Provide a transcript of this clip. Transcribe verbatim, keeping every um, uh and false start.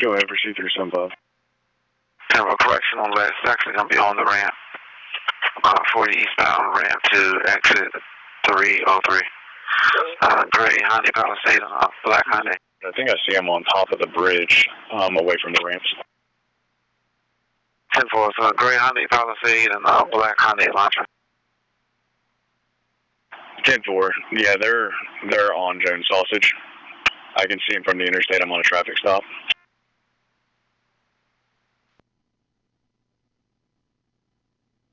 Go ahead, proceed through some above. Temporal correction on last section, going to be on the ramp. Uh, forty eastbound ramp to exit three oh three. Uh, gray Hyundai Palisade on uh, black Hyundai. I think I see him on top of the bridge, um, away from the ramps. ten four, so gray Hyundai Palisade and uh, black Hyundai Elantra. ten four, yeah, they're they're on Jones Sausage. I can see him from the interstate. I'm on a traffic stop.